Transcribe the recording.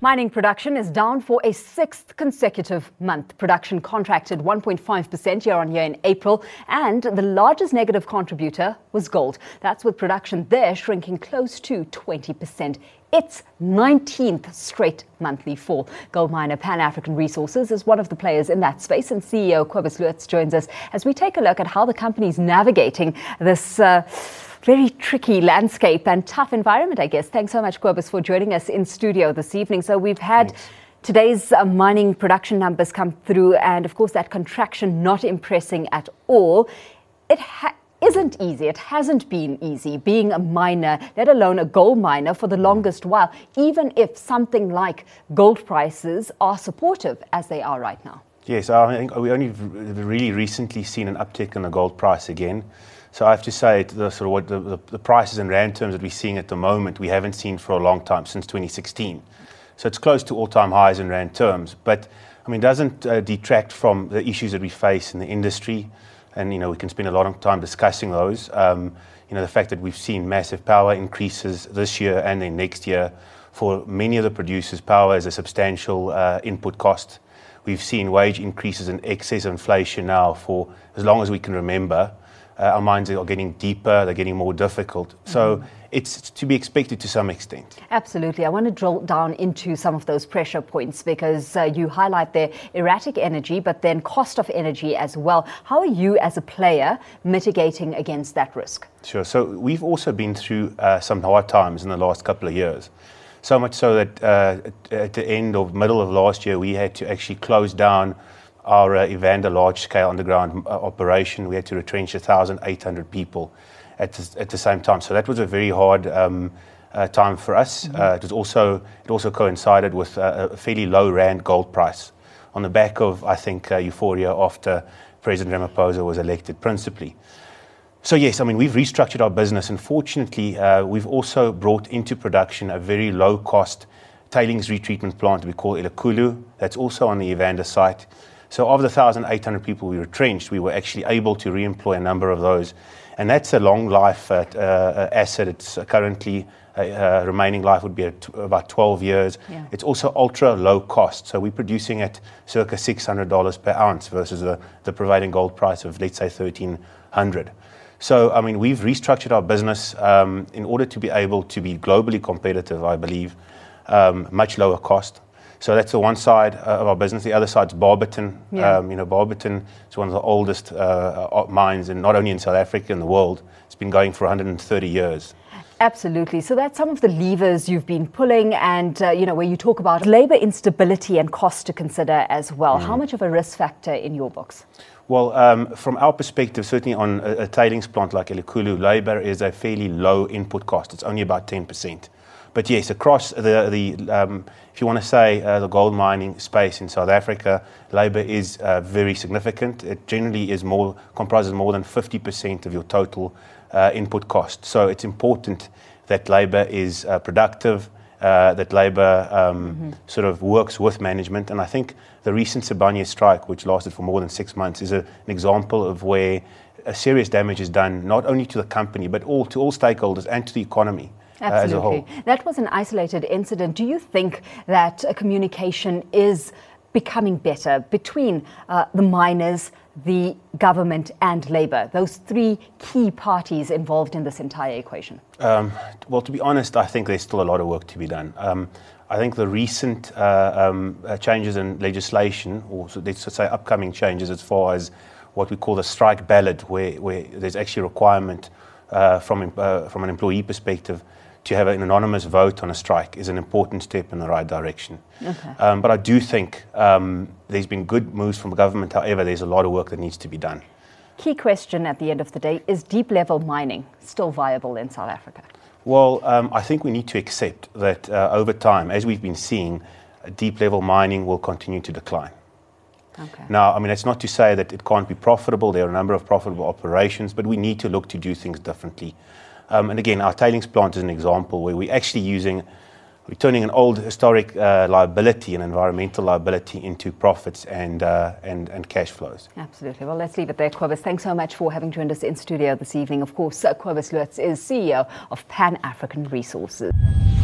Mining production is down for a sixth consecutive month. Production contracted 1.5% year-on-year in April, and the largest negative contributor was gold. That's with production there shrinking close to 20%. Its 19th straight monthly fall. Gold miner Pan African Resources is one of the players in that space, and CEO Cobus Loots joins us as we take a look at how the company is navigating this very tricky landscape and tough environment, I guess. Thanks so much, Cobus, for joining us in studio this evening. So we've had today's mining production numbers come through, and of course that contraction not impressing at all. It isn't easy. It hasn't been easy being a miner, let alone a gold miner, for the longest while, even if something like gold prices are supportive as they are right now. Yes, I think we only really recently seen an uptick in the gold price again. So I have to say, the prices in rand terms that we're seeing at the moment, we haven't seen for a long time, since 2016. So it's close to all-time highs in rand terms. But I mean, it doesn't detract from the issues that we face in the industry. And, we can spend a lot of time discussing those. The fact that we've seen massive power increases this year and then next year. For many of the producers, power is a substantial input cost. We've seen wage increases in excess of inflation now for as long as we can remember. Our mines are getting deeper, they're getting more difficult. So it's to be expected to some extent. Absolutely. I want to drill down into some of those pressure points because you highlight their erratic energy, but then cost of energy as well. How are you as a player mitigating against that risk? Sure. So we've also been through some hard times in the last couple of years. So much so that at the end of middle of last year, we had to actually close down our Evander large-scale underground operation. We had to retrench 1,800 people at the same time. So that was a very hard time for us. It also coincided with a fairly low rand gold price on the back of, I think, euphoria after President Ramaphosa was elected principally. So yes, I mean, we've restructured our business, and fortunately, we've also brought into production a very low-cost tailings retreatment plant we call Elikhulu. That's also on the Evander site. So of the 1,800 people we retrenched, we were actually able to re-employ a number of those. And that's a long life asset. It's currently remaining life would be about 12 years. Yeah. It's also ultra low cost. So we're producing at circa $600 per ounce versus the prevailing gold price of, let's say, $1,300. So, I mean, we've restructured our business in order to be able to be globally competitive, I believe, much lower cost. So that's the one side of our business. The other side is Barberton. Yeah. Barberton is one of the oldest mines, and not only in South Africa, in the world. It's been going for 130 years. Absolutely. So that's some of the levers you've been pulling, and where you talk about labor instability and cost to consider as well. How much of a risk factor in your books? Well, from our perspective, certainly on a tailings plant like Elikhulu, labor is a fairly low input cost. It's only about 10%. But yes, across if you want to say the gold mining space in South Africa, labor is very significant. It generally comprises more than 50% of your total input cost. So it's important that labor is productive, that labor sort of works with management. And I think the recent Sibanye strike, which lasted for more than 6 months, is an example of where serious damage is done, not only to the company, but to all stakeholders and to the economy. Absolutely. As a whole. That was an isolated incident. Do you think that communication is becoming better between the miners, the government and labor, those three key parties involved in this entire equation? Well, to be honest, I think there's still a lot of work to be done. I think the recent changes in legislation, or let's say upcoming changes as far as what we call the strike ballot, where there's actually a requirement from an employee perspective to have an anonymous vote on a strike, is an important step in the right direction. Okay. But I do think there's been good moves from the government. However, there's a lot of work that needs to be done. Key question at the end of the day, is deep-level mining still viable in South Africa? Well, I think we need to accept that over time, as we've been seeing, deep-level mining will continue to decline. Okay. Now, I mean, that's not to say that it can't be profitable. There are a number of profitable operations, but we need to look to do things differently. And again, our tailings plant is an example where we're turning an old historic liability, an environmental liability, into profits and cash flows. Absolutely. Well, let's leave it there, Cobus. Thanks so much for having joined us in studio this evening. Of course, Cobus Loots is CEO of Pan African Resources.